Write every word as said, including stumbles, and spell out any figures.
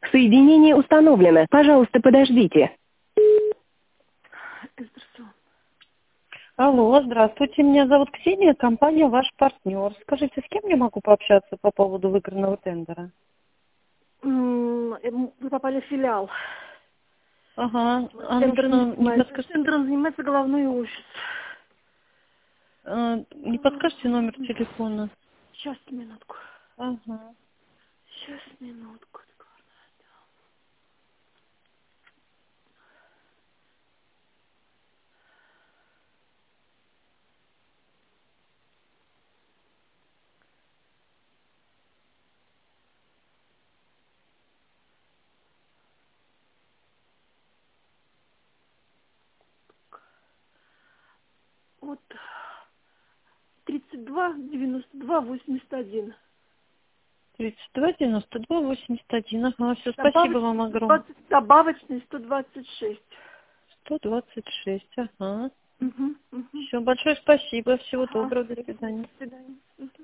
Соединение установлено. Пожалуйста, подождите. Алло, здравствуйте, меня зовут Ксения, компания «Ваш партнер». Скажите, с кем я могу пообщаться по поводу выигранного тендера? М, Вы попали в филиал. Ага, а Тендером нужно, не не, занимается, подскаж... тендером занимается головной офис. а, не подскажете номер телефона? Сейчас, минутку. Ага. Сейчас, минутку. Вот тридцать два девяносто два восемьдесят один. тридцать два девяносто два восемьдесят один. Ага, все, спасибо вам Добавочный сто огромное. двадцать, добавочный сто двадцать шесть. сто двадцать шесть, ага. Угу, угу. Все, большое спасибо, всего Ага. доброго, до свидания. До свидания.